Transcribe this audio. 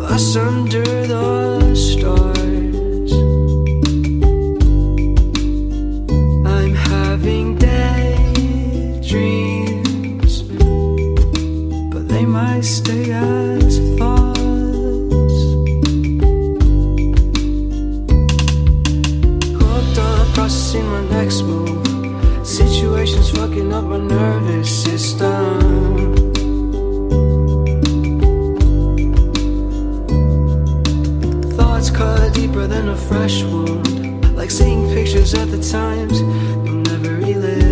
lost under the stars. I'm having daydreams, but they might stay as thoughts. Hooked on processing my next move. Situations fucking up my nervous system. Thoughts cut deeper than a fresh wound, like seeing pictures at the times you'll never relive.